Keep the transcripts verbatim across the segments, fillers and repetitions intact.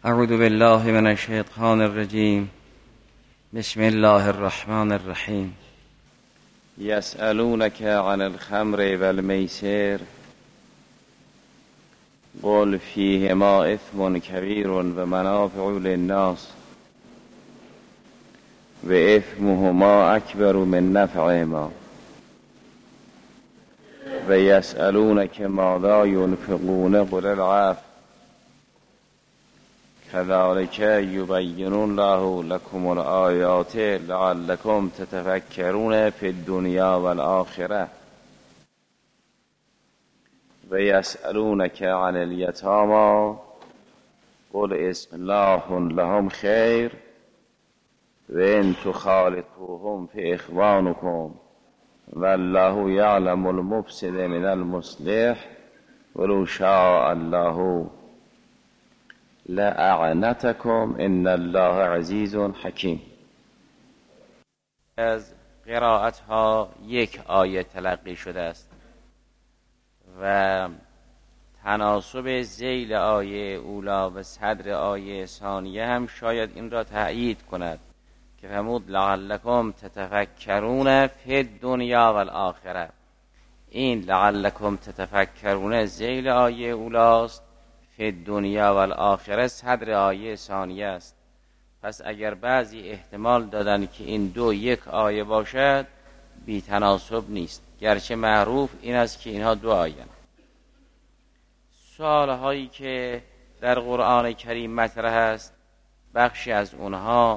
اعوذ بالله من الشیطان الرجیم. بسم الله الرحمن الرحیم. یسألونک عن الخمر والمیسر قل فیهما اثم کبیر و منافع للناس و اثمهما اکبر من نفعهما و یسألونک ماذا ینفقون قل العفو كذلك يبين الله لكم الآيات لعلكم تتفكرون في الدنيا والآخرة ويسألونك عن اليتامى قل إصلاح لهم خير وإن تخالطوهم فإخوانكم والله يعلم المفسد من المصلح ولو شاء الله لأعنتكم ان الله عزیز حکیم. از قرائت ها یک آیه تلقی شده است و تناسب ذیل آیه اولا و صدر آیه ثانیه هم شاید این را تأیید کند که فرمود لعلکم تتفکرون فی الدنیا والآخره. این لعلکم تتفکرون ذیل آیه اولاست، فی دنیا و الاخره صدر آیه ثانیه است. پس اگر بعضی احتمال دادن که این دو یک آیه باشد بی تناسب نیست، گرچه معروف این است که اینها دو آیه. سوال هایی که در قرآن کریم مطرح است بخشی از اونها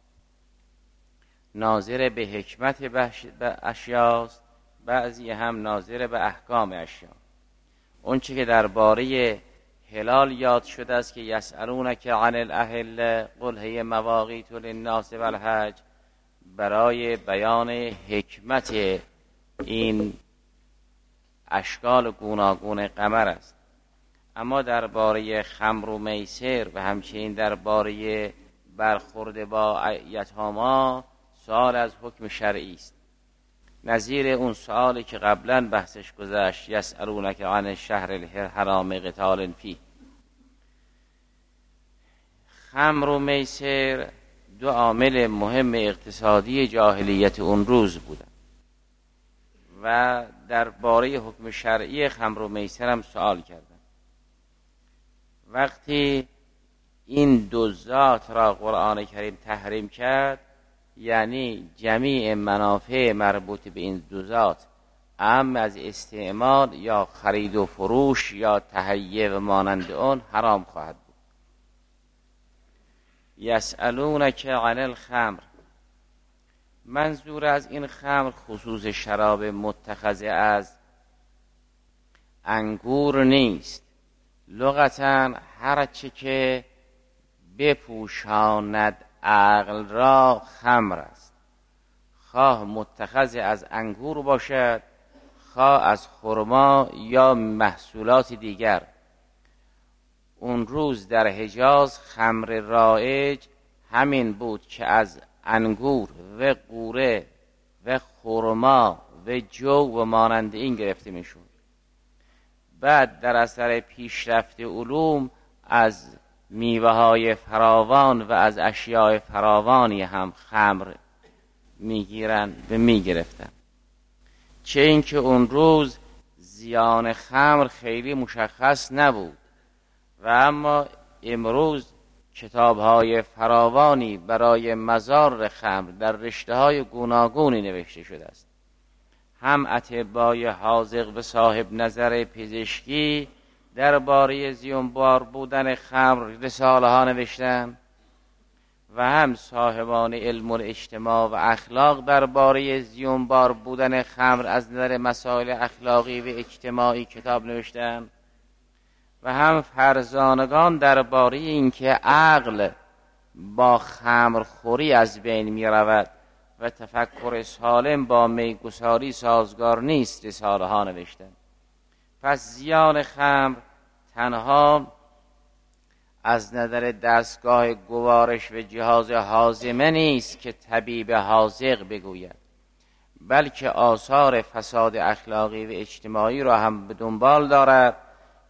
ناظر به حکمت اشیاست، بعضی هم ناظر به احکام اشیا. اون چی که درباره هلال یاد شده است که یسألونک عن الاهله قل هی مواقیت للناس والحج، برای بیان حکمت این اشکال گوناگون قمر است. اما درباره خمر و میسر و همچنین درباره برخورد با یتاما سوال از حکم شرعی است، نظیر اون سوالی که قبلا بحثش گذشت یسألونک عن الشهر الحرام قتال فیه. خمر و میسر دو عامل مهم اقتصادی جاهلیت اون روز بودن و درباره حکم شرعی خمر و میسر هم سوال کردن. وقتی این دو ذات را قرآن کریم تحریم کرد، یعنی جمیع منافع مربوط به این دو ذات اهم از استعمال یا خرید و فروش یا تهیه و مانند آن حرام خواهد بود. یسألونک عن الخمر، منظور از این خمر خصوص شراب متخذ از انگور نیست. لغتاً هر چه که بپوشاند عقل را خمر است، خواه متخذ از انگور باشد خواه از خرما یا محصولات دیگر. اون روز در حجاز خمر رایج همین بود که از انگور و قوره و خرما و جو و مانند این گرفته میشد. بعد در اثر پیشرفت علوم از میوه های فراوان و از اشیاء فراوانی هم خمر میگیرن و میگرفتن، چه اینکه اون روز زیان خمر خیلی مشخص نبود و اما امروز کتاب های فراوانی برای مضار خمر در رشته های گوناگونی نوشته شده است. هم اطبای حاذق و صاحب نظر پزشکی درباره زیانبار بودن خمر رساله ها نوشتن و هم صاحبان علم الاجتماع و اخلاق درباره زیانبار بودن خمر از نظر مسائل اخلاقی و اجتماعی کتاب نوشتن و هم فرزانگان درباره اینکه عقل با خمر خوری از بین می رود و تفکر سالم با میگساری سازگار نیست رساله ها نوشتن. پس زیان خمر تنها از نظر دستگاه گوارش و جهاز هاضمه نیست که طبیب حاذق بگوید، بلکه آثار فساد اخلاقی و اجتماعی را هم به دنبال دارد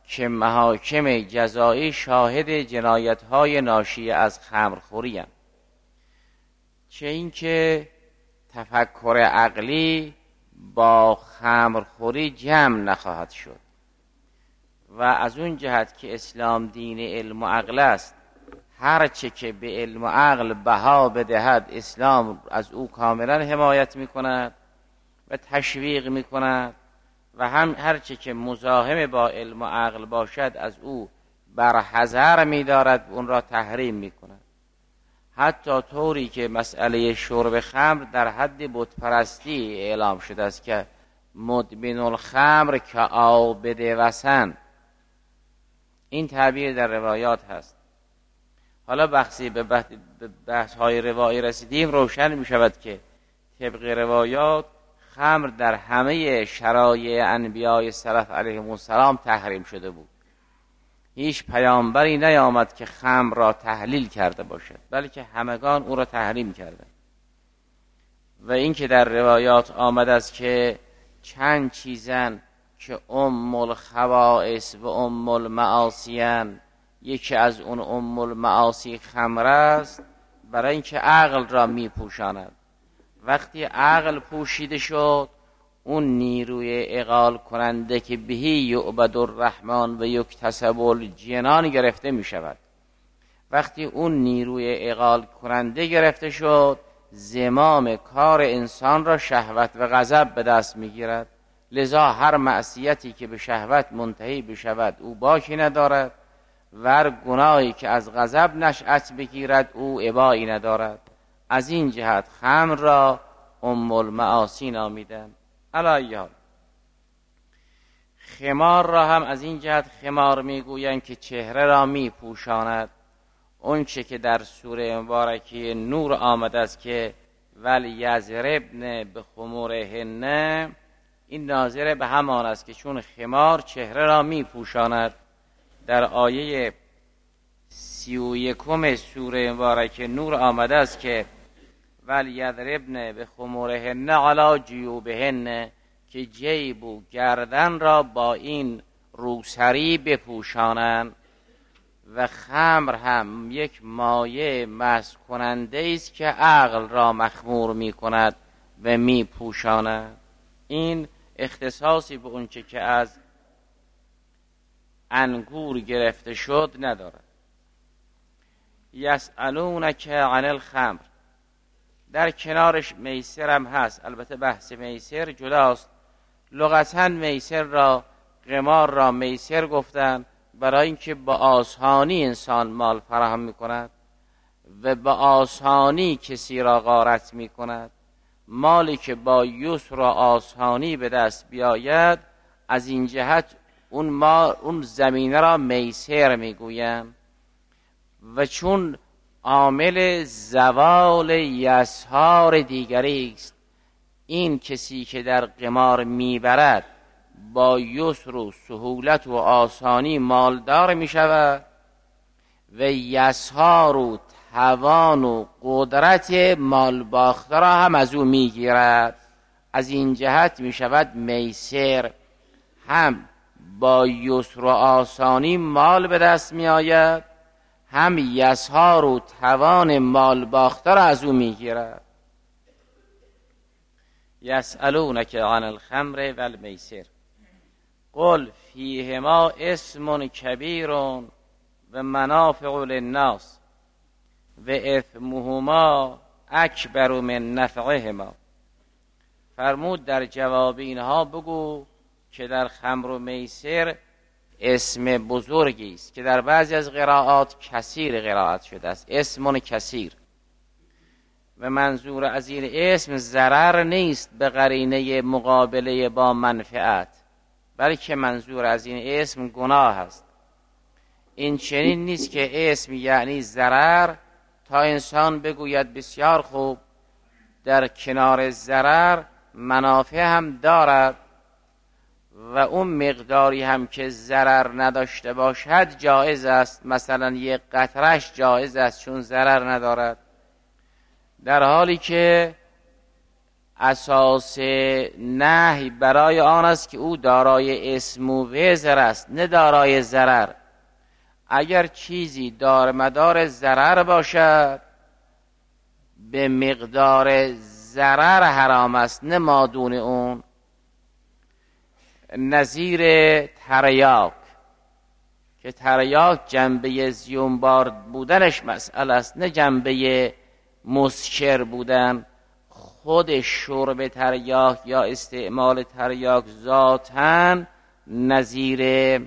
که محاکم جزایی شاهد جنایت‌های ناشی از خمرخوری هستند. چه اینکه تفکر عقلی با خمرخوری جمع نخواهد شد و از اون جهت که اسلام دین علم و عقل است، هر چه که به علم و عقل بها بدهد اسلام از او کاملا حمایت میکند و تشویق میکند و هم هر چه که مزاحم با علم و عقل باشد از او برحذر می‌دارد، اون را تحریم می‌کند. حتی طوری که مسئله شرب خمر در حد بتپرستی اعلام شده است که مدمن الخمر که عابد وثن، این تعبیر در روایات هست. حالا بحثی به بحث های روایی رسیدیم، روشن می شود که طبق روایات خمر در همه شرایع انبیای سلف علیهم السلام تحریم شده بود. هیچ پیامبری نیامد که خمر را تحلیل کرده باشد، بلکه همگان او را تحریم کردند. و این که در روایات آمده است که چند چیزن که ام الخبائث و ام المعاصیان، یکی از اون ام المعاصی خمر است، برای اینکه عقل را می پوشاند. وقتی عقل پوشیده شد، اون نیروی اغال کننده که بهی یعبد الرحمن و یکتسب الجنان گرفته می شود. وقتی اون نیروی اغال کننده گرفته شد، زمام کار انسان را شهوت و غضب به دست می گیرد. لذا هر معصیتی که به شهوت منتهی بشود او باکی ندارد و هر گناهی که از غضب نشأت بگیرد او ابایی ندارد. از این جهت خمر را ام المعاصی نامیدند. علی حال خمار را هم از این جهت خمار میگویند که چهره را میپوشاند. اون چه که در سوره مبارکه نور آمده است که ولیضربن بخمورهن، این ناظر به همان است که چون خمار چهره را میپوشاند. در آیه سی و یکم سوره مبارکه نور آمده است که ولیضربن بخمورهن علی جیوبهن، که جیب و گردن را با این روسری بپوشانند. و خمر هم یک مایه مست کننده است که عقل را مخمور می کند و می پوشاند. این اختصاصی به اونچه که از انگور گرفته شد ندارد. یسألونک عن الخمر، در کنارش میسر هم هست. البته بحث میسر جداست. لغتاً میسر را، قمار را میسر گفتن برای اینکه با آسانی انسان مال فراهم میکند و با آسانی کسی را غارت میکند. مالی که با یسر و آسانی به دست بیاید، از این جهت اون مال، اون زمینه را میسر میگویم. و چون عامل زوال یسار دیگری است، این کسی که در قمار میبرد با یسر و سهولت و آسانی مالدار می شود و یسار و توان و قدرت مال باخته را هم از او می گیرد. از این جهت می شود میسر، هم با یسر و آسانی مال به دست می آید، هم یسار و توان مال باخته را از او می گیرد. یسألونک عن الخمر والمیسر قل فیهما اسم کبیر و منافع للناس و اثمهما اکبر من نفعهما. فرمود در جواب اینها بگو که در خمر و میسر اسم بزرگی است که در بعضی از قرائات کثیر قرائت شده است، اسم کثیر. و منظور از این اسم ضرر نیست به قرینه مقابله با منفعت، بلکه منظور از این اسم گناه است. این چنین نیست که اسم یعنی ضرر تا انسان بگوید بسیار خوب، در کنار ضرر منافع هم دارد و اون مقداری هم که ضرر نداشته باشد جایز است. مثلا یک قطرش جایز است چون ضرر ندارد، در حالی که اساس نهی برای آن است که او دارای اسم و وزر است، نه دارای ضرر. اگر چیزی دار مدار ضرر باشد به مقدار ضرر حرام است، نه مادون اون. نظیر تریاک که تریاک جنبه زیونبار بودنش مسئله است، نه جنبه مسکر بودن. خود شرب تریاک یا استعمال تریاک ذاتاً نظیر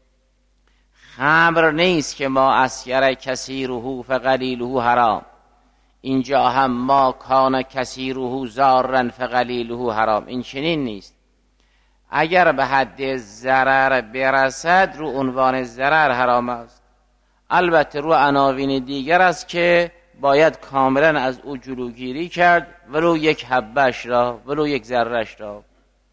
خمر نیست که ما اسکر کثیره فقلیله حرام. اینجا هم ما کان کثیره ضارا فقلیله حرام، این چنین نیست. اگر به حد ضرر برسد رو عنوان ضرر حرام است. البته رو عناوین دیگر است که باید کاملا از او جلوگیری کرد، ولو یک حبش را، ولو یک ذره‌اش را.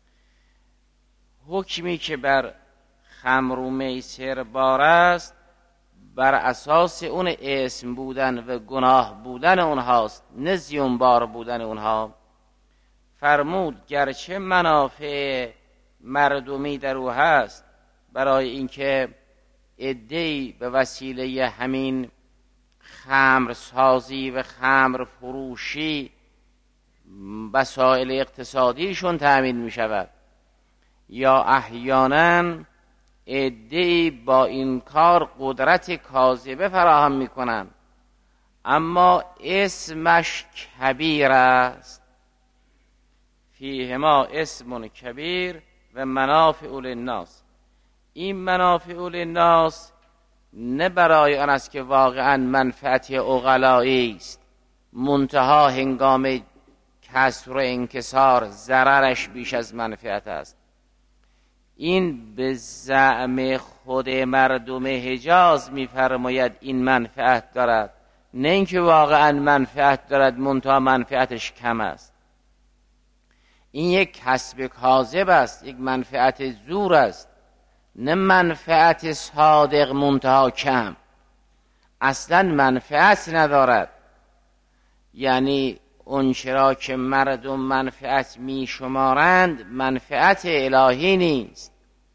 حکمی که بر خمر و میسر بار است بر اساس اون اسم بودن و گناه بودن اونهاست، نه زیانبار بودن اونها. فرمود گرچه منافع مردمی در او هست، برای اینکه عده‌ای به وسیله همین خمر سازی و خمر فروشی وسایل اقتصادیشون تأمین می شود، یا احیانا عده‌ای با این کار قدرت کاذبه فراهم می کنن، اما اسمش کبیر است. فیهما اسم کبیر و منافع للناس. این منافع للناس نه برای آن است که واقعا منفعت عقلایی است، منتها هنگام کسر و انکسار ضررش بیش از منفعت است. این به زعم خود مردم حجاز می‌فرماید این منفعت دارد، نه اینکه واقعا منفعت دارد منتها منفعتش کم است. این یک کسب کاذب است، یک منفعت زور است، نه منفعت صادق منتها کم. اصلا منفعت ندارد. یعنی اون چرا که مردم منفعت می شمارند منفعت الهی نیست،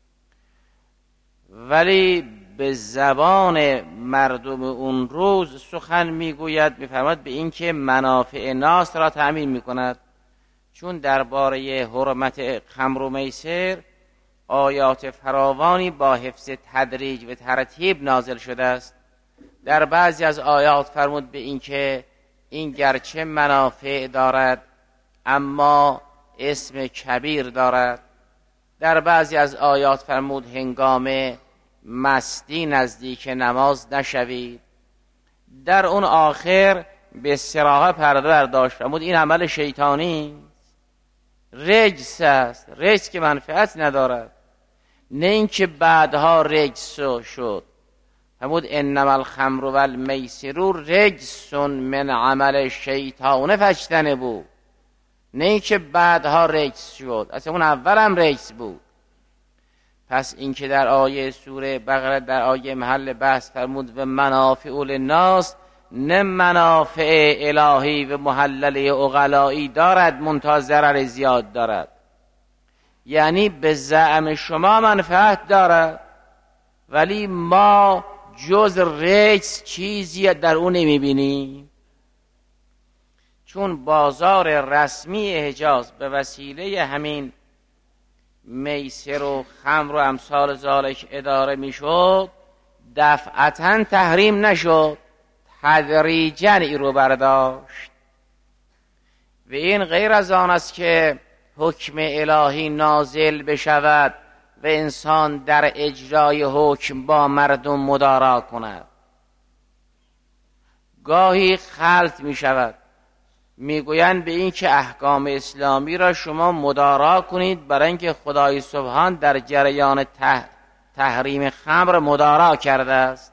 ولی به زبان مردم اون روز سخن میگوید، میفرماید به این که منافع ناس را تأمین میکند. چون درباره حرمت خمر و میسر آیات فراوانی با حفظ تدریج و ترتیب نازل شده است. در بعضی از آیات فرمود به این که این گرچه منافع دارد اما اسم کبیر دارد. در بعضی از آیات فرمود هنگام مستی نزدیک نماز نشوید. در اون آخر به صراحت پرده برداشت، فرمود این عمل شیطانی رجس است، رجس که منفعت ندارد، نه اینکه بعدها رجس شد. فرمود انما الخمر و المیسر رجس من عمل شیطان فاجتنبوه، نه اینکه بعدها رجس شد، اصلا اون اول هم رجس بود. پس اینکه در آیه سوره بقره در آیه محل بحث فرمود و منافع للناس، نه منافع الهی و محلله عقلایی دارد منتها ضرر زیاد دارد. یعنی به زعم شما منفعت دارد ولی ما جز رجس چیزی در اون نمیبینیم. چون بازار رسمی حجاز به وسیله همین میسر و خمر و امثال ذالک اداره میشد، دفعتا تحریم نشد، تدریجاً ای رو برداشت. و این غیر از آن است که حکم الهی نازل بشود و انسان در اجرای حکم با مردم مدارا کند. گاهی خلط می شود، می گویند به این که احکام اسلامی را شما مدارا کنید برای اینکه خدای سبحان در جریان ته... تحریم خمر مدارا کرده است.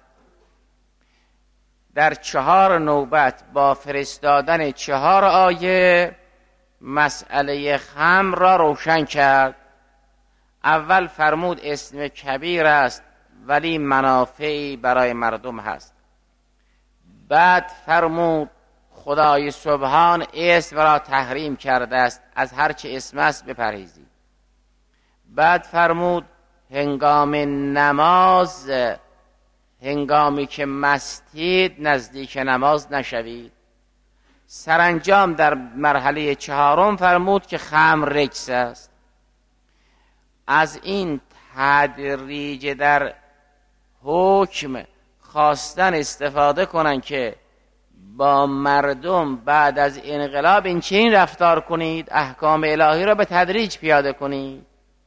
در چهار نوبت با فرستادن چهار آیه مسئله خمر را روشن کرد. اول فرمود اسم کبیر است ولی منافعی برای مردم هست. بعد فرمود خدای سبحان اسم را تحریم کرده است، از هر چه اسم است بپرهیزید. بعد فرمود هنگام نماز، هنگامی که مستید نزدیک نماز نشوید. سرانجام در مرحله چهارم فرمود که خمر رجس است. از این تدریج در حکم خواستن استفاده کنن که با مردم بعد از انقلاب این چنین رفتار کنید، احکام الهی را به تدریج پیاده کنید،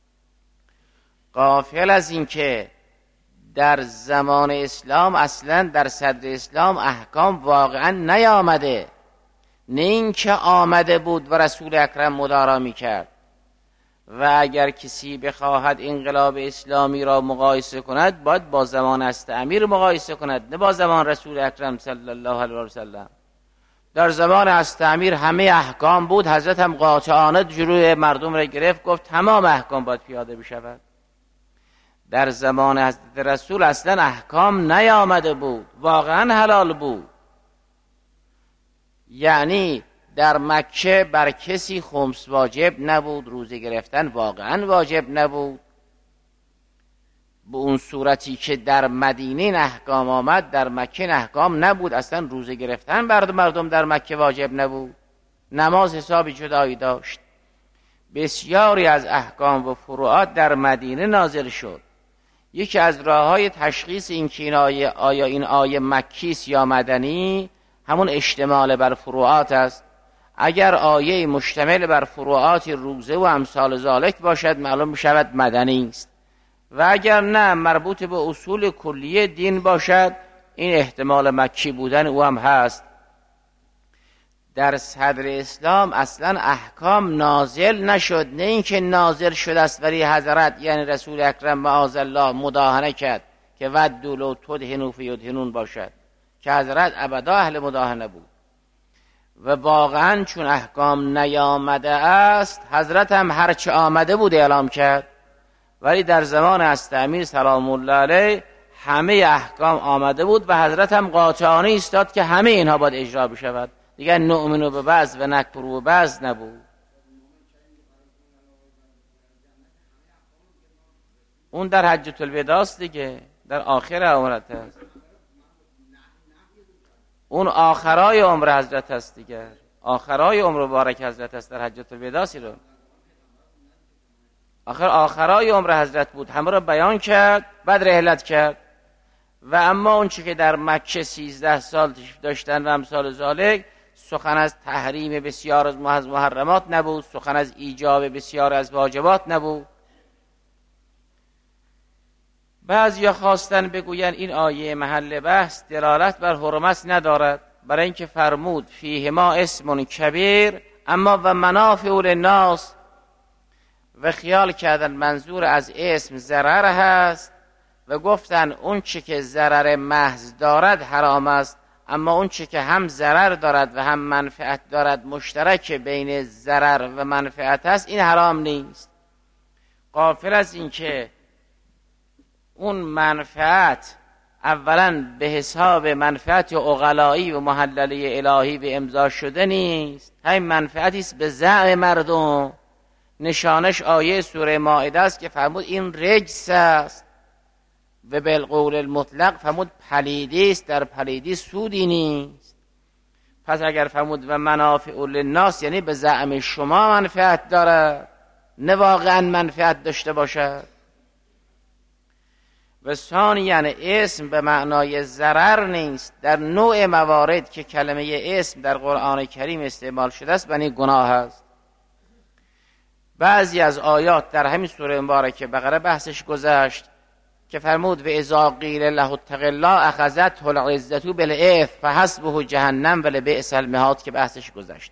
غافل از این که در زمان اسلام اصلا در صدر اسلام احکام واقعا نیامده، نه اینکه آمده بود و رسول اکرم مدارا میکرد. و اگر کسی بخواهد انقلاب اسلامی را مقایسه کند باید با زمان حضرت امیر مقایسه کند، نه با زمان رسول اکرم صلی الله علیه و سلم. در زمان حضرت امیر همه احکام بود، حضرت هم قاطعانه جلوی مردم را گرفت، گفت تمام احکام باید پیاده بشود. در زمان حضرت رسول اصلا احکام نیامده بود، واقعا حلال بود. یعنی در مکه بر کسی خمس واجب نبود، روزه گرفتن واقعا واجب نبود. به اون صورتی که در مدینه احکام آمد در مکه احکام نبود، اصلا روزه گرفتن بر مردم در مکه واجب نبود، نماز حسابی جدایی داشت. بسیاری از احکام و فروعات در مدینه نازل شد. یکی از راه‌های تشخیص این که این آیه آیا این آیه مکی است یا مدنی همون اشتمال بر فروعات است. اگر آیه مشتمل بر فروعات روزه و امثال ذالک باشد معلوم می‌شود مدنی است، و اگر نه مربوط به اصول کلیه دین باشد این احتمال مکی بودن او هم هست. در صدر اسلام اصلا احکام نازل نشد، نه اینکه نازل شده است ولی حضرت یعنی رسول اکرم معاذ الله مداهنه کرد که ودوا لو تدهنوا فیدهنون باشد، که حضرت ابدا اهل مداهنه بود. و واقعا چون احکام نیامده است حضرت هم هرچه آمده بود اعلام کرد، ولی در زمان حضرت امیر سلام الله علیه همه احکام آمده بود و حضرت هم قاطعانه ایستاد که همه اینها باید اجرا بشود، دیگر نؤمن به بعض و نکفر به بعض نبود. اون در حجة الوداع است دیگه، در آخر عمرت است، اون آخرای عمر حضرت است دیگه، آخرای عمر مبارک حضرت است در حجة الوداع رو آخر آخرای عمر حضرت بود، همه را بیان کرد بعد رحلت کرد. و اما اون چی که در مکه سیزده سال تشریف داشتن و امثال ذالک، سخن از تحریم بسیار از محرمات نبود، سخن از ایجاب بسیار از واجبات نبود. بعضیا خواستن بگوین این آیه محل بحث دلالت بر حرمت ندارد، برای اینکه فرمود فیهما اسم کبیر اما و منافع للناس، و خیال کردن منظور از اسم ضرر هست و گفتن اون چه که ضرر محض دارد حرام است، اما اون چه که هم ضرر دارد و هم منفعت دارد، مشترک بین ضرر و منفعت است، این حرام نیست. غافل از این که اون منفعت اولا به حساب منفعت عقلایی و محلله الهی به امضا شده نیست، همین منفعتی است به زعم مردم. نشانش آیه سوره مائده است که فرمود این رجس است و بالقول المطلق فرمود پلیدی است، در پلیدی سودی نیست. پس اگر فرمود و منافع للناس یعنی به زعم شما منفعت داره، نه واقعا منفعت داشته باشد. و ثانیاً اسم به معنای ضرر نیست. در نوع موارد که کلمه اسم در قرآن کریم استعمال شده است بنی گناه است. بعضی از آیات در همین سوره مبارکه بقره بحثش گذشت که فرمود و اذا قیل له اتق الله اخذته العزة بالاثم فحسبه جهنم ولبئس المهاد که بحثش گذشت.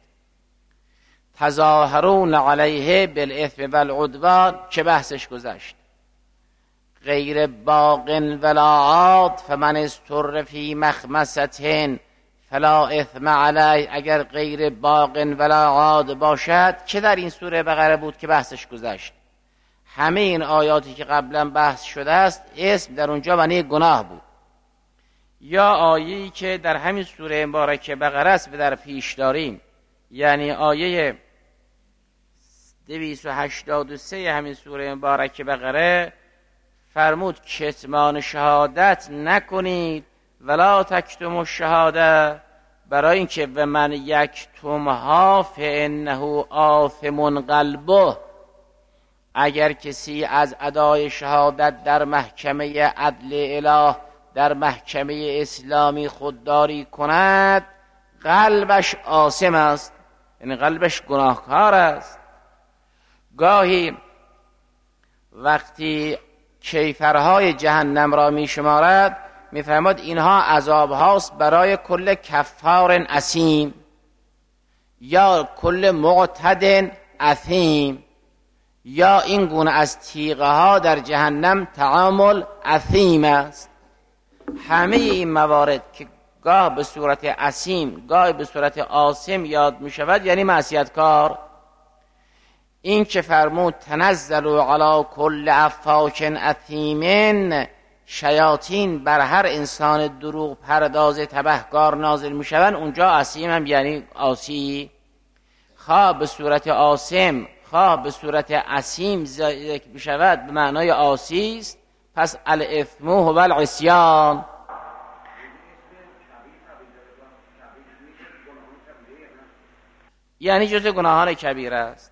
تظاهرون علیه بالاثم والعدوان که بحثش گذشت. غیر باغ ولا عاد فمن استر فی مخمصة فلا اثم علیه، اگر غیر باغ ولا عاد باشد که در این سوره بقره بود که بحثش گذشت. همه این آیاتی که قبلا بحث شده است اسم در اونجا معنی گناه بود. یا آیه‌ای که در همین سوره مبارکه بقره است و در پیش داریم، یعنی آیه دویست و هشتاد و سه همین سوره مبارکه بقره فرمود کتمان شهادت نکنید ولا تکتموا الشهاده، برای اینکه و من یکتمها فانه آثم قلبه، اگر کسی از ادای شهادت در محکمه عدل اله در محکمه اسلامی خودداری کند قلبش آثم است، یعنی قلبش گناهکار است. گاهی وقتی کیفرهای جهنم را می شمارد می فرماد اینها عذاب هاست برای کل کفار اثیم یا کل معتد اثیم، یا این گونه از تیغه ها در جهنم تعامل اثیم است. همه این موارد که گاه به صورت اثیم گاه به صورت آثم یاد می شود یعنی معصیتکار. این که فرمود تنزل علی کل افاک اثیم، شیاطین بر هر انسان دروغ پرداز تبهکار نازل می شوند، اونجا اثیم هم یعنی آسی، خواه به صورت آثم خواه به صورت اثیم ذکر می شود به معنای آسی است. پس الاثم هو العصیان. یعنی جزء گناهان کبیره است.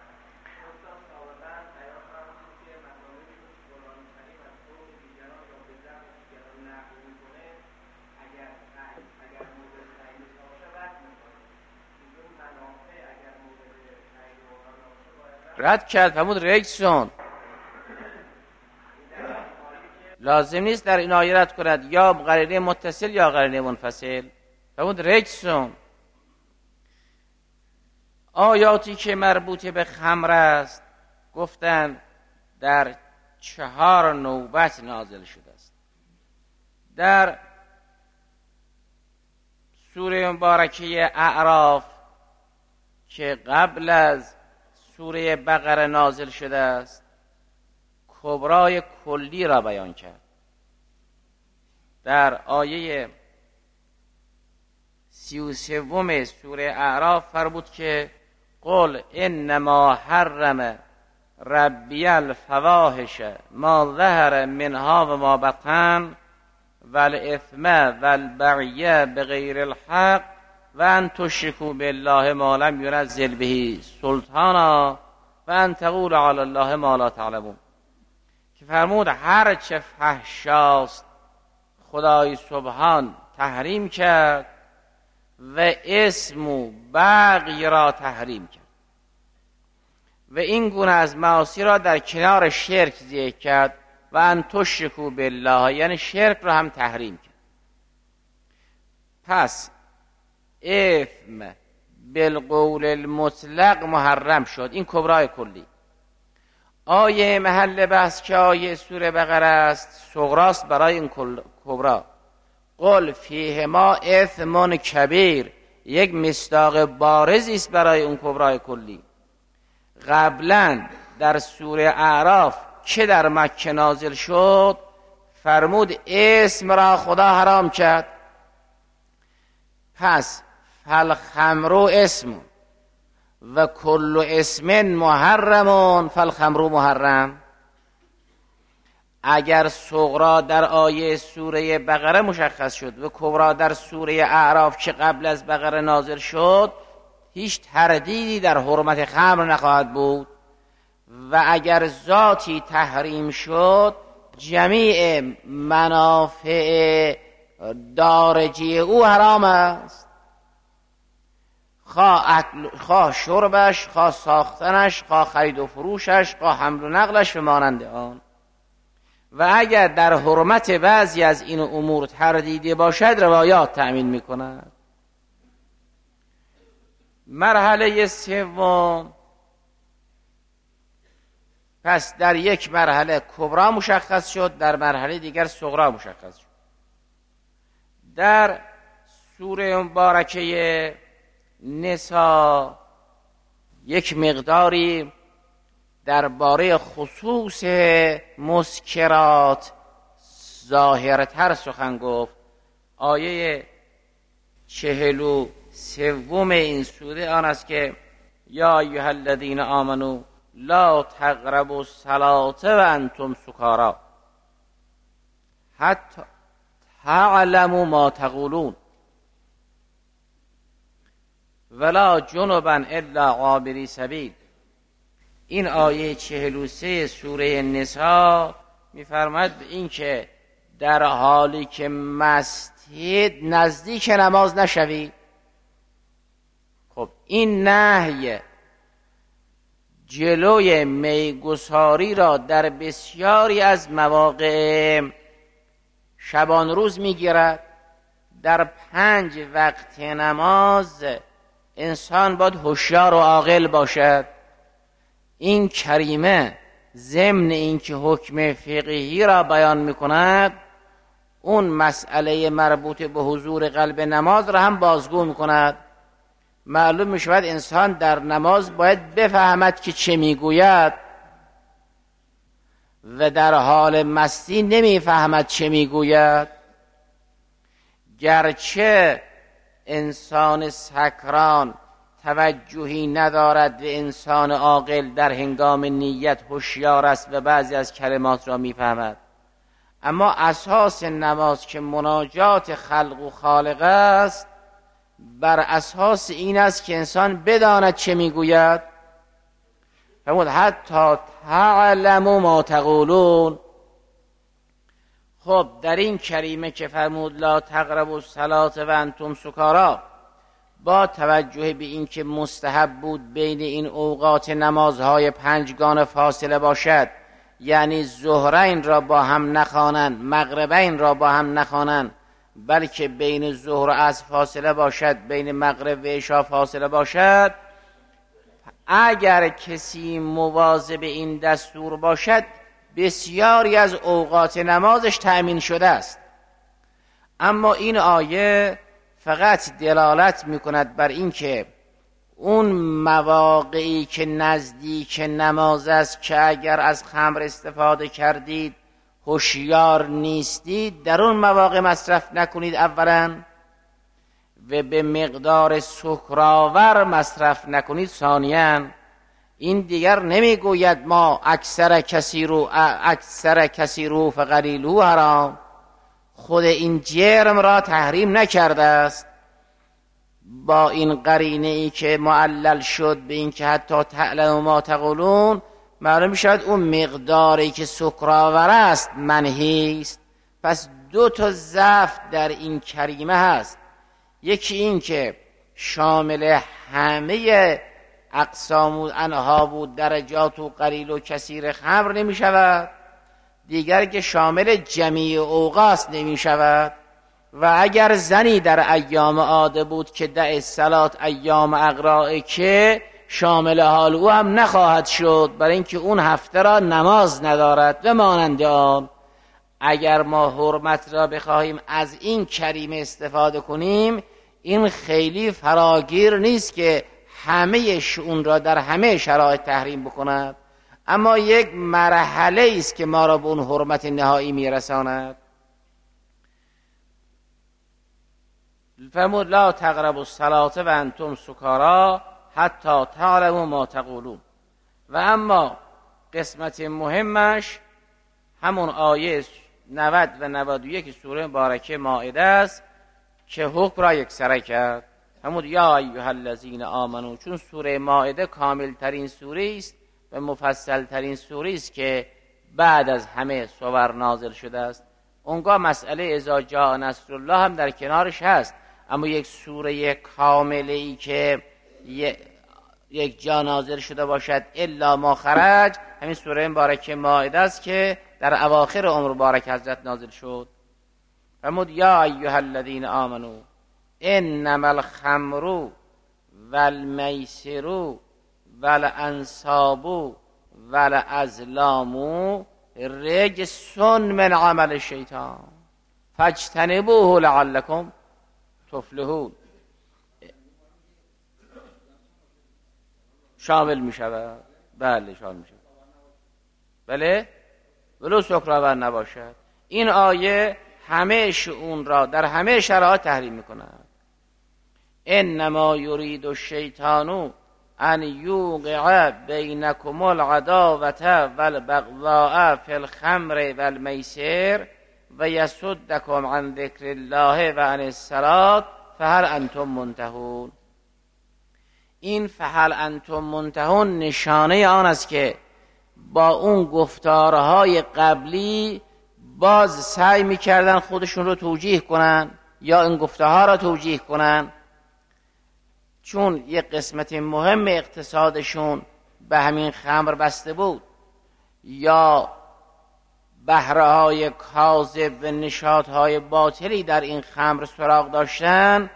رد کرد فرمود رجسون، لازم نیست در این آیه رد کند یا قرینه متصل یا قرینه منفصل. فرمود رجسون. آیاتی که مربوط به خمر است گفتند در چهار نوبت نازل شده است. در سوره مبارکه اعراف که قبل از سوره بقره نازل شده است کبرای کلی را بیان کرد. در آیه سی و سوم سوره اعراف فرمود که قل انما حرم ربی الفواحش ما ظهر منها و ما بطن والاثم والبغی بغیر الحق و ان تشرکوا بالله ما لم ينزل به سلطانا و ان تقولوا علی الله ما لا تعلمون، که فرمود هر چه فحشاست خدای سبحان تحریم کرد و اسم و بغی را تحریم کرد و این گونه از معاصی را در کنار شرک ذکر کرد و ان تشرکوا بالله، یعنی شرک را هم تحریم کرد. پس اثم بالقول المطلق محرم شد، این کبرای کلی. آیه محل بحث که آیه سوره بقره است صغراست برای این کبرا. قل فیهما اثم کبیر، یک مصداق بارزی است برای اون کبرای کلی. قبلا در سوره اعراف که در مکه نازل شد فرمود اسم را خدا حرام کرد. پس فالخمر اسم و کل اسم محرم فالخمر محرم. اگر صغرا در آیه سوره بقره مشخص شد و کبرا در سوره اعراف که قبل از بقره نازل شد، هیچ تردیدی در حرمت خمر نخواهد بود و اگر ذاتی تحریم شد جمیع منافع دارجی او حرام است، خواه, خواه شربش، خواه ساختنش، خواه خرید و فروشش، خواه حمل و نقلش و مانند آن. و اگر در حرمت بعضی از این امور تردیدی باشد روایات تأمین می کند. مرحله سوم، پس در یک مرحله کبرا مشخص شد، در مرحله دیگر صغرا مشخص شد. در سوره مبارکه نساء یک مقداری درباره خصوص مسکرات ظاهرتر سخن گفت آیه چهل و سوم این سوره آن است که یا ایها الذین آمنو لا تقربوا الصلاة و انتم سکارا حتی تعلموا ما تقولون ولا جنبا الا عابری سبیل. این آیه چهل و سه سوره نساء میفرماید به این که در حالی که مستید نزدیک نماز نشوید. خب این نهی جلوی میگساری را در بسیاری از مواقع شبان روز میگیرد. در پنج وقت نماز انسان باید هوشیار و عاقل باشد. این کریمه ضمن این که حکم فقهی را بیان میکند، اون مسئله مربوط به حضور قلب نماز را هم بازگو میکند. معلوم میشود انسان در نماز باید بفهمد که چه میگوید و در حال مستی نمیفهمد چه میگوید. گرچه انسان سکران توجهی ندارد و انسان عاقل در هنگام نیت هوشیار است و بعضی از کلمات را میفهمد، اما اساس نماز که مناجات خلق و خالق است بر اساس این است که انسان بداند چه میگوید. فرمود حتی تعلموا ما تقولون. خب در این کریمه که فرمود لا تقربوا الصلاة و انتم سکارا، با توجه به این که مستحب بود بین این اوقات نمازهای پنجگانه فاصله باشد، یعنی ظهرین را با هم نخوانند، مغربین را با هم نخوانند، بلکه بین ظهر و عصر فاصله باشد، بین مغرب و عشاء فاصله باشد، اگر کسی مواظب این دستور باشد بسیاری از اوقات نمازش تأمین شده است. اما این آیه فقط دلالت میکند بر این که اون مواقعی که نزدیک نماز است که اگر از خمر استفاده کردید هوشیار نیستید، در اون مواقع مصرف نکنید اولا، و به مقدار سکرآور مصرف نکنید ثانیاً. این دیگر نمیگوید ما اکثر کسی رو اکثر کسی رو فقلیلو حرام، خود این جرم را تحریم نکرده است. با این قرینه ای که معلل شد به این که حتی تعلموا ما تقولون، معلوم شد اون مقداری که سکرآور است منهی است. پس دو تا ضعف در این کریمه هست. یکی این که شامل همه اقسام و انها و درجات و قلیل و کثیر خمر نمی شود، دیگر که شامل جمیع اوقات نمی شود. و اگر زنی در ایام عاده بود که دع الصلات ایام اقراء، که شامل حال او هم نخواهد شد، برای اینکه اون هفته را نماز ندارد و مانند آن. اگر ما حرمت را بخواهیم از این کریمه استفاده کنیم، این خیلی فراگیر نیست که همه شؤون را در همه شرایط تحریم بکند، اما یک مرحله است که ما را به اون حرمت نهایی میرساند. فرمود لا تقربوا الصلاة و انتم سکارا حتی تعلموا ما تقولون. و اما قسمت مهمش همون آیه نود و نود و یک سوره مبارکه مائده است که حکم را یکسره کرد. فرمود یا ایها الذین آمنو، چون سوره مائده کامل ترین سوره است و مفصل ترین سوره است که بعد از همه سور نازل شده است. اونگاه مسئله اذا جاء نصر الله هم در کنارش هست، اما یک سوره کامله ای که یک جا نازل شده باشد الا ما خرج، همین سوره مبارکه مائده است که در اواخر عمر مبارک حضرت نازل شد. فرمود یا ایها الذین آمنو انما الخمر والمیسر والانصاب والازلام رجس من عمل الشیطان فاجتنبوه لعلکم تفلحون. شامل می شود؟ بله شامل می شود. بله ولو سکرآور نباشد. این آیه همه شؤون را در همه شرایط تحریم میکند. انما یرید الشیطان ان یوقع بینکم العداوة والبغضاء فی الخمر والمیسر و یصدکم عن ذکر الله و عن الصلاة فهل انتم منتهون. این فهل انتم منتهون نشانه آن است که با اون گفتارهای قبلی باز سعی میکردن خودشون رو توجیه کنن یا این گفتارها را توجیه کنن، چون یک قسمت مهم اقتصادشون به همین خمر بسته بود یا بهره‌های کاذب و نشاطهای باطلی در این خمر سراغ داشتن،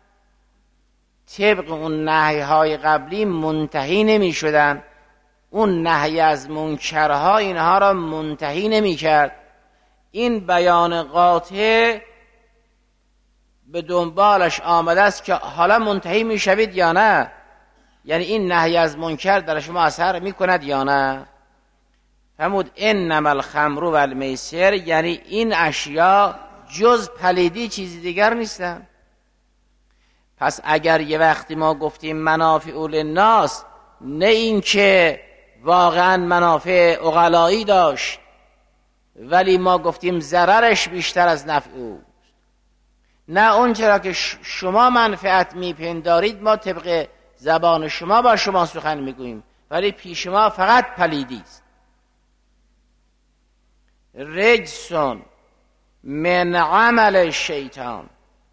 طبق اون نهی‌های قبلی منتهی نمی شدن. اون نهی از منکرها اینها را منتهی نمی کرد. این بیان قاطع به دنبالش آمده است که حالا منتهی می شوید یا نه، یعنی این نهی از منکر در شما اثر می کند یا نه. فرمود انما الخمر و المیسر، یعنی این اشیا جز پلیدی چیزی دیگر نیستن. پس اگر یه وقتی ما گفتیم منافع للناس، نه این که واقعا منافع عقلایی داشت، ولی ما گفتیم ضررش بیشتر از نفع اوست، نه اون چرا که شما منفعت میپندارید ما طبق زبان شما با شما سخن میگوییم، ولی پیش ما فقط پلیدی است. رجسون من عمل شیطان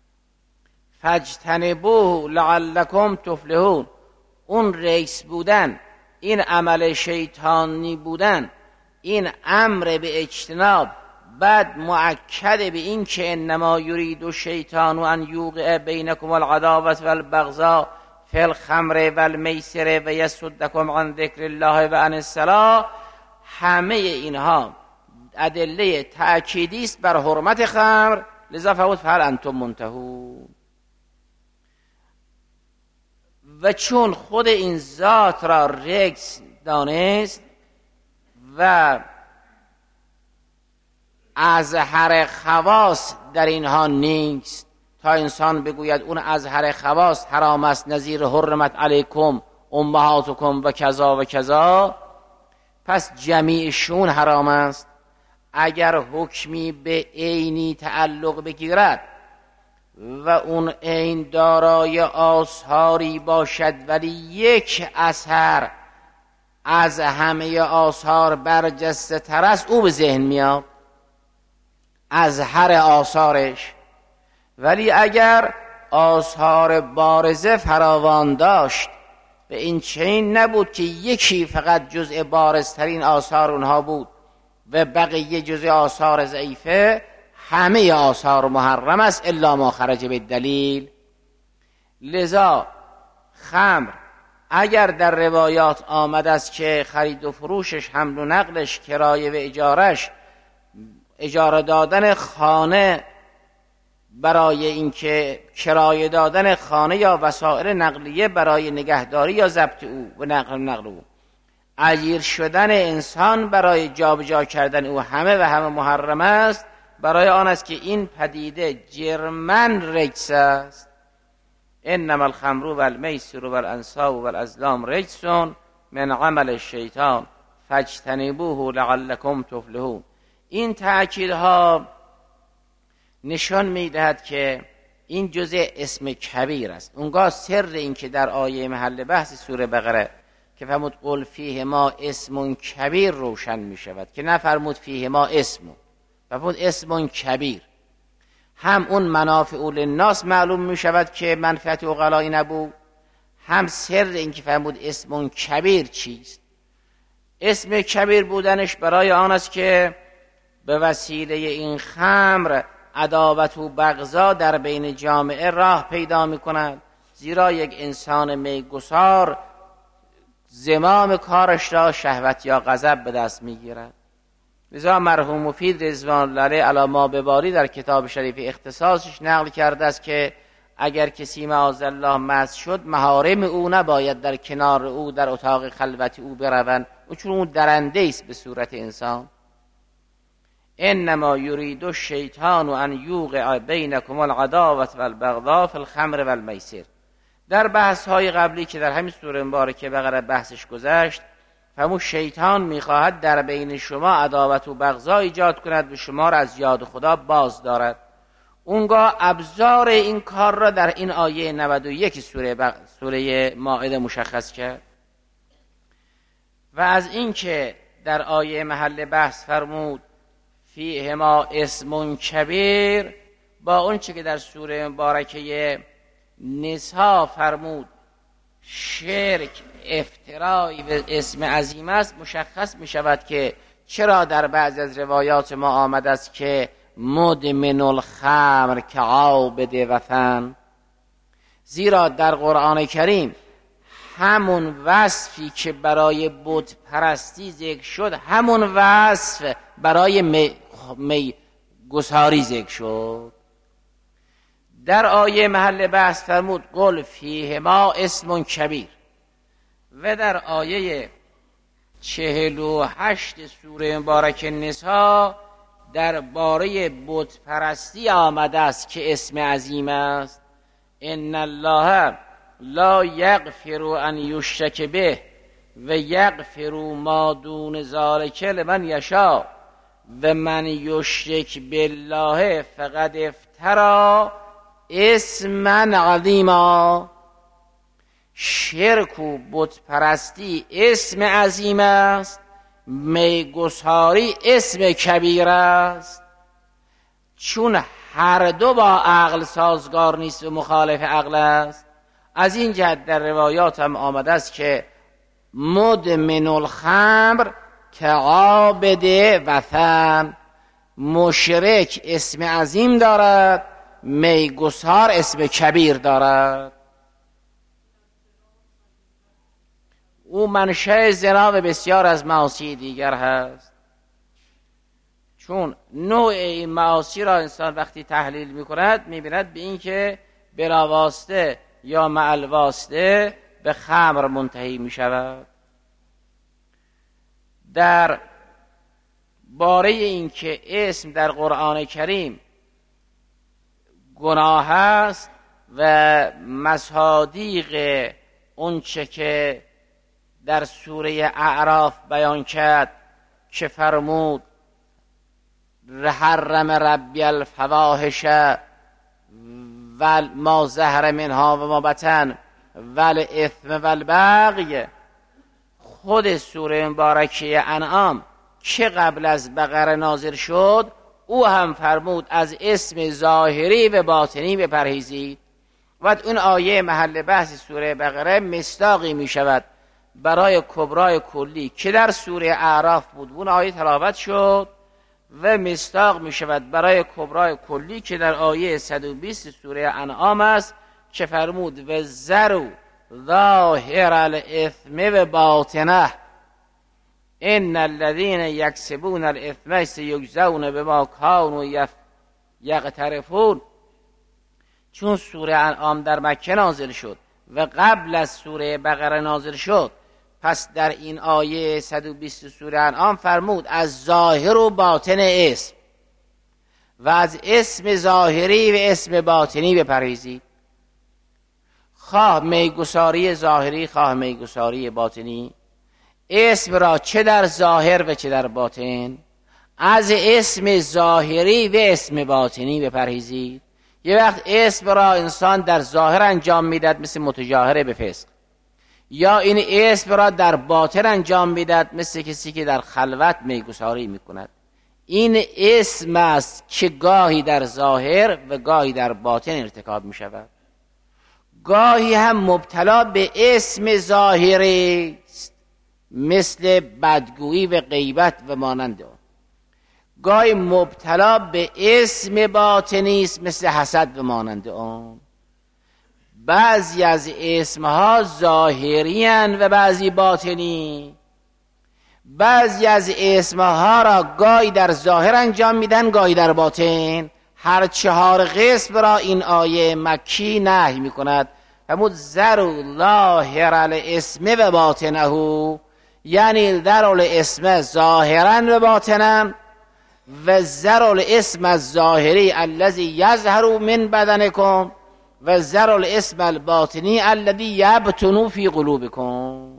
فاجتنبوه لعلکم تفلحون. اون رجس بودن، این عمل شیطانی بودن، این امر به اجتناب، بعد مؤکد به این که انما یرید الشیطان ان یوقع بینکم العداوة والبغضاء فی الخمر والمیسر و یصدکم عن ذکر الله و عن الصلاة. همه اینها ادله تأکیدی است بر حرمت خمر، لذا فرمود فهل انتم منتهون. و چون خود این ذات را رجس دانست و ازهر خواص در اینها نیست تا انسان بگوید اون ازهر خواص حرام است، نظیر حرمت علیکم امهاتکم و کذا و کذا، پس جمیعشون حرام است. اگر حکمی به عینی تعلق بگیرد و اون عین دارای آثاری باشد ولی یک اثر از همه آثار برجسته تر است، او به ذهن میاد از هر آثارش. ولی اگر آثار بارزه فراوان داشت و این چنین نبود که یکی فقط جزء بارزترین آثار اونها بود و بقیه جزء آثار ضعیفه، همه آثار محرم است الا ما خرج به دلیل. لذا خمر اگر در روایات آمد است که خرید و فروشش، حمل و نقلش، کرایه و اجارش، اجاره دادن خانه برای اینکه کرایه دادن خانه یا وسایل نقلیه برای نگهداری یا ضبط او و نقل نقل او، اجیر شدن انسان برای جابجا کردن او، همه و همه محرم است. برای آن است که این پدیده جرمن رجس است. انما الخمر و المیسر و الانصاب و الازلام رجس من عمل الشیطان فاجتنبوه لعلکم تفلحون. این تأکیدها نشان میدهد که این جزء اسم کبیر است. اونگاه سر این که در آیه محل بحث سوره بقره که فرمود قل فیه ما اسم کبیر روشن می شود، که نفرمود فیه ما اسم، فرمود اسم کبیر. هم اون منافع للناس معلوم می شود که منفعت عقلایی نبود، هم سر این که فرمود اسم کبیر چیست. اسم کبیر بودنش برای آن است که به وسیله این خمر عداوت و بغضا در بین جامعه راه پیدا می کند، زیرا یک انسان میگسار زمام کارش را شهوت یا غضب به دست می گیرد. لذا مرحوم مفید رضوان الله علیه علی ما بباری در کتاب شریف اختصاصش نقل کرده است که اگر کسی معاذ الله مست شد، محارم او نباید در کنار او در اتاق خلوت او بروند، چون او درنده است به صورت انسان. انما یرید الشیطان ان یوقع بینکم العداوة والبغضاء فی الخمر والمیسر. در بحث های قبلی که در همین سوره مبارکه بقره بحثش گذشت، همون شیطان میخواهد در بین شما عداوت و بغضا ایجاد کند و شما را از یاد خدا باز دارد. اونگاه ابزار این کار را در این آیه نود و یک سوره بق... سوره مائده مشخص کرد. و از این که در آیه محل بحث فرمود فیهما اسم کبیر، با اون چه که در سوره مبارکه نساء فرمود شرک افترایی به اسم عظیم است، مشخص می شود که چرا در بعض از روایات ما آمده است که مدمن الخمر که عابد وثن. زیرا در قرآن کریم همون وصفی که برای بت پرستی ذکر شد، همون وصف برای می, می گساری ذکر شد. در آیه محل بحث فرمود قل فیهما اسم کبیر، و در آیه چهل و هشت سوره مبارک نساء در باره بت پرستی آمده است که اسم عظیم است. ان الله لا یغفر ان یشرک به و یغفر ما دون ذلک لمن یشاء و من یشرک بالله فقد افتری اسما عظیما. شرک و بت پرستی اسم عظیم است، میگساری اسم کبیر است، چون هر دو با عقل سازگار نیست و مخالف عقل است. از این جهت در روایات هم آمده است که مدمن الخمر که عابد وثن، مشرک اسم عظیم دارد، میگسار اسم کبیر دارد. او منشأ زنا و بسیار از معاصی دیگر هست، چون نوع این معاصی را انسان وقتی تحلیل می کند می بیند به این که بلاواسطه یا معلواسطه به خمر منتهی می شود. در باره این که اسم در قرآن کریم گناه است و مصادیق اون چه که در سوره اعراف بیان کرد که فرمود حرم ربی الفواحش و ما ظهر منها و ما بطن ول اثم و البغی، خود سوره مبارکه انعام که قبل از بقره نازل شد او هم فرمود از اسم ظاهری و باطنی بپرهیزید. و اون آیه محل بحث سوره بقره مصداقی می شود برای کبرای کلی که در سوره اعراف بود، اون آیه تلاوت شد، و مصداق می شود برای کبرای کلی که در آیه صد و بیست سوره انعام است که فرمود و ذروا ظاهر الاثم و باطنه ان الذين یکسبون الاثم سیجزون بما كانوا یقترفون. چون سوره انعام در مکه نازل شد و قبل از سوره بقره نازل شد، پس در این آیه صد و بیست سوره انعام فرمود از ظاهر و باطن اسم و از اسم ظاهری و اسم باطنی بپرهیزید. خواه میگساری ظاهری خواه میگساری باطنی، اسم را چه در ظاهر و چه در باطن از اسم ظاهری و اسم باطنی بپرهیزید. یه وقت اسم را انسان در ظاهر انجام میداد مثل متجاهره به فسق، یا این اسم را در باطن انجام میداد مثل کسی که در خلوت میگساری میکند. این اسم است که گاهی در ظاهر و گاهی در باطن ارتکاب میشود. گاهی هم مبتلا به اسم ظاهری است مثل بدگویی و غیبت و مانند آن، گاهی مبتلا به اسم باطنی است مثل حسد و مانند آن. بعضی از اسمها ظاهری اند و بعضی باطنی. بعضی از اسمها را گاهی در ظاهر انجام میدن گاهی در باطن. هر چهار قسم را این آیه مکی نهی میکند. فرمود ذروا ظاهر الاسم و باطنه، یعنی در الاسم ظاهرا و باطنا و ذروا الاسم الظاهری الذی یظهر من بدنکم و ذروا الاسم الباطنی الذی یبطن فی قلوبکم.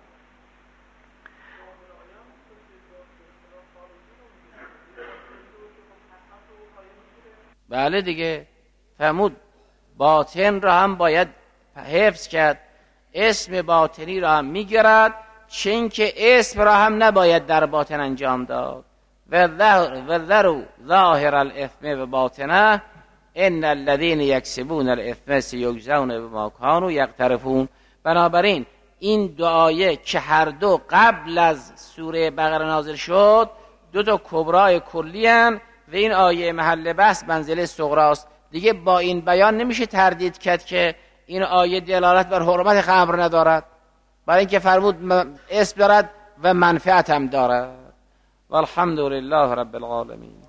بله دیگه، فرمود باطن را هم باید حفظ کرد، اسم باطنی را هم میگیرد، چون که اسم را هم نباید در باطن انجام داد. و ذروا ظاهر الاثم و باطنه ان الذين یکسبون الاثم سیجزون بما كانوا یقترفون. بنابراین این دو آیه که هر دو قبل از سوره بقره نازل شد، دو تا کبرای کلی هستند و این آیه محل بحث منزله صغراست. دیگه با این بیان نمیشه تردید کرد که این آیه دلالت بر حرمت خمر ندارد، برای اینکه فرمود اسم دارد و منفعت هم دارد. والحمد لله رب العالمین.